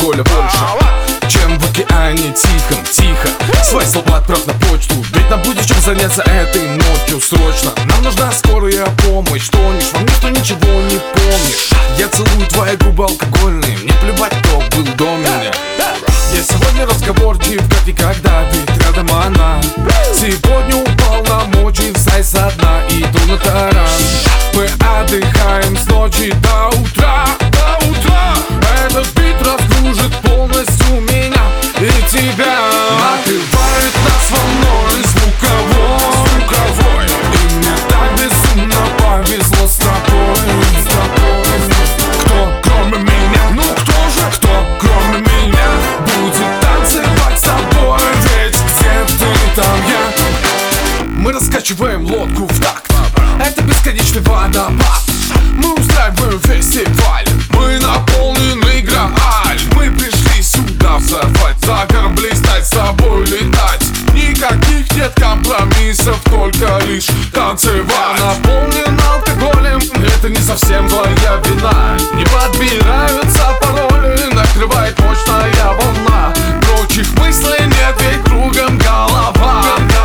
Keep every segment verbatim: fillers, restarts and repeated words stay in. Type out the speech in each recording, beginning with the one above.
алкоголя больше, чем в океане тихом. Тихо, свои слова отправь на почту, ведь нам будет чем заняться этой ночью срочно. Нам нужна скорая помощь, тонешь во мне, что ничего не помнишь. Я целую твои губы алкогольные, мне плевать, кто был до меня. Я сегодня разговорчив, как никогда, ведь рядом она. Сегодня упал на мочи, встань со дна, иду на таран. Мы отдыхаем с ночи до утра, до утра. Этот бит разгружит полностью меня и тебя. Накрывает нас волной звуковой, звуковой. И мне так безумно повезло с тобой, с тобой. Кто кроме меня, ну кто же, кто кроме меня будет танцевать с тобой, ведь где ты, там я. Мы раскачиваем лодку в такт, это бесконечный водопад. Мы устраиваем фестиваль, мы наполнены грааль. Мы пришли сюда взорвать, за корабли стать, с собой летать. Никаких нет компромиссов, только лишь танцевать. Наполнен алкоголем, это не совсем твоя вина. Не подбираются пароли, накрывает мощная волна. Прочих мыслей нет, ведь кругом голова.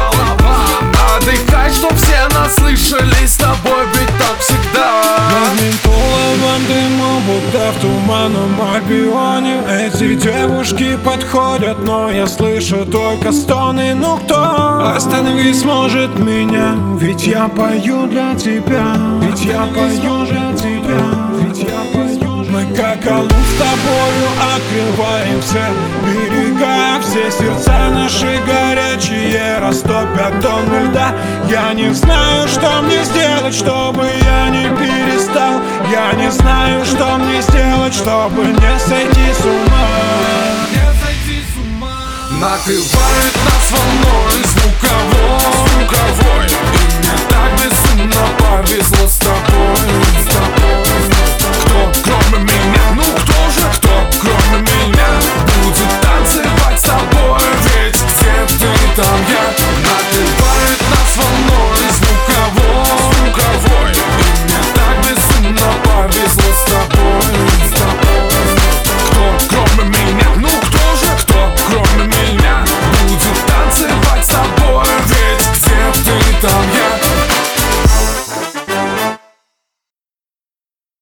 Отдыхай, чтоб все нас слышали, с тобой ведь так всегда. Над ментоловым дымом, будто в туманном Альбионе. Эти девушки подходят, но я слышу только стоны. Ну кто остановить сможет меня? Ведь я пою для тебя, ведь я пою для тебя, ведь я пою. Мы как Алу с тобою открываем все берега. Все сердца наши горячие растопят тонны льда. Я не знаю, что мне сделать, чтобы я не перестал. Я не знаю, что мне сделать, чтобы не сойти с ума. Накрывает нас волной звука